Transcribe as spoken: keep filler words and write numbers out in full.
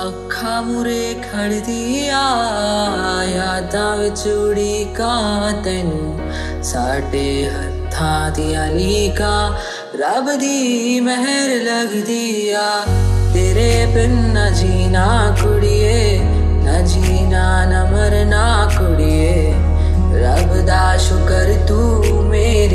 ਅੱਖਾਂ ਮੂਰੇ ਖੜਦੀ ਆ ਯਾਦਾਂ ਵਿੱਚ ਉਡੀਕਾਂ ਤੈਨੂੰ ਸਾਡੇ ਹੱਥਾਂ ਦੀਆਂ ਲੀਕਾਂ ਰੱਬ ਦੀ ਮਿਹਰ ਲੱਗਦੀ ਆ ਤੇਰੇ ਬਿਨ ਨਾ ਜੀਣਾ